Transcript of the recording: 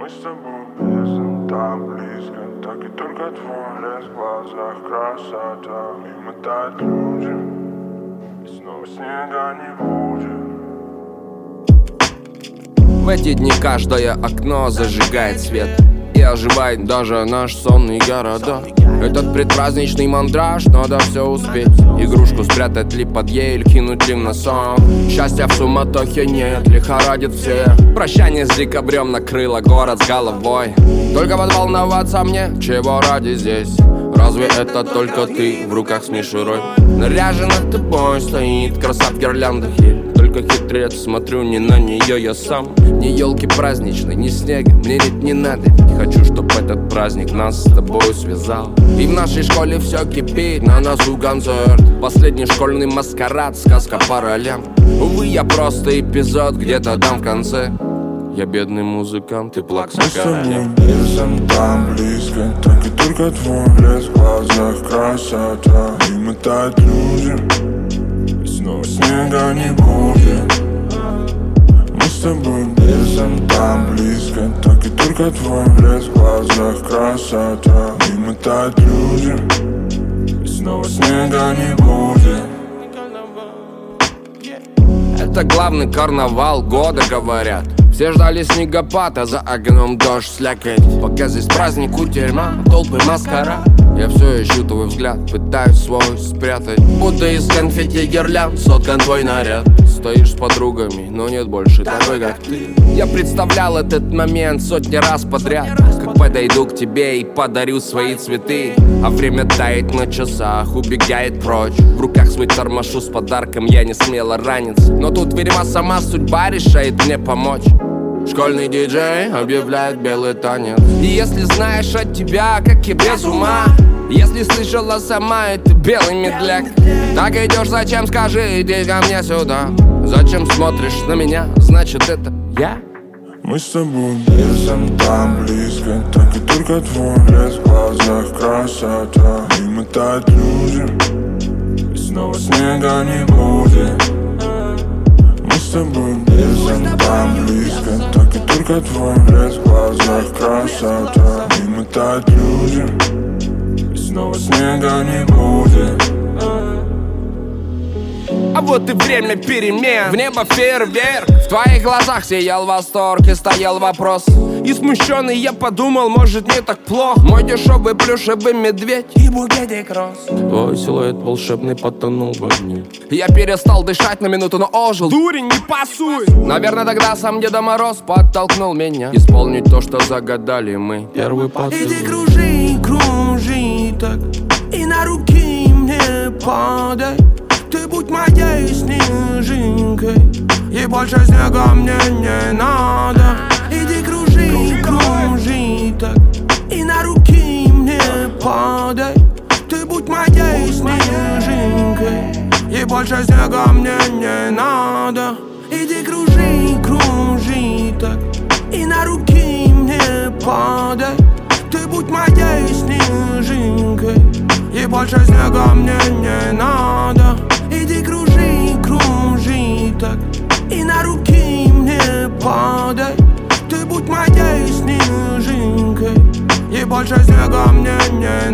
Мы с тобой близко, так близко, так и только твой лес в глазах, красота. Мимо тают люди, и снова снега не будет. В эти дни каждое окно зажигает свет и оживает даже наш сонный городок. Этот предпраздничный мандраж, надо все успеть. Игрушку спрятать ли под ель, кинуть ли в носок. Счастья в суматохе нет, лихорадит всех. Прощание с декабрем накрыло город с головой. Только вот волноваться мне, чего ради здесь? Разве это только ты в руках с мишурой? Наряжена тобой стоит краса в гирляндах ель. Только хитрец, смотрю не на нее я сам. Ни елки праздничной, ни снега мне ведь не надо. Ведь хочу, чтоб этот праздник нас с тобой связал. И в нашей школе все кипит, на носу концерт. Последний школьный маскарад, сказка по ролям. Увы, я просто эпизод где-то там в конце. Я бедный музыкант, ты плакса короля. Мы с тобой лесом там близко, так и только твой лес в глазах, красота. Мимо тают люди, и снова снега не будет. Мы с тобой лесом там близко, так и только твой лес в глазах, красота. Мимо тают люди, и снова снега не будет. Это главный карнавал года, говорят. Все ждали снегопада, за окном дождь, слякоть. Пока здесь праздник, у тюрьма, толпы маскара. Я все ищу твой взгляд, пытаюсь свой спрятать. Будто из конфетти гирлянд соткан твой наряд. Стоишь с подругами, но нет больше такой, как ты. Я представлял этот момент сотни раз подряд. Как подойду к тебе и подарю свои цветы. А время тает на часах, убегает прочь. В руках свой тормошу с подарком, я не смело ранец. Но тут, видимо, сама судьба решает мне помочь. Школьный диджей объявляет белый танец. И если знаешь от тебя, как и без ума, если слышала сама, это белый медляк. Так идешь, зачем, скажи, иди ко мне сюда. Зачем смотришь на меня, значит это я. Мы с тобой лесом там близко, так и только твой лес в глазах, красота. Мимо тают люди, и снова снега не будет. Мы с тобой лесом там близко, так и только твой лес в глазах, красота. Мимо тают люди, и снова снега не будет. А вот и время перемен, в небо фейерверк. В твоих глазах сиял восторг и стоял вопрос. И смущенный я подумал, может не так плохо. Мой дешевый плюшевый медведь и букетик роз. Твой силуэт волшебный потонул в огне. Я перестал дышать на минуту, но ожил. Дурень, не пасуй! Наверное, тогда сам Дедо Мороз подтолкнул меня исполнить то, что загадали мы. Первый поцелуй. Иди кружи, кружи так, и на руки мне падай. Ты будь моей снежинкой, и больше снега мне не надо. Иди кружи, кружи так, и на руки мне падай. Ты будь моей снежинкой, и больше снега мне не надо. Иди кружи, кружи так, и на руки мне падай. Ты будь моей снежинкой, и больше снега мне не надо. Иди кружи, кружи так, и на руки мне падай. Ты будь моей снежинкой, и больше снега мне не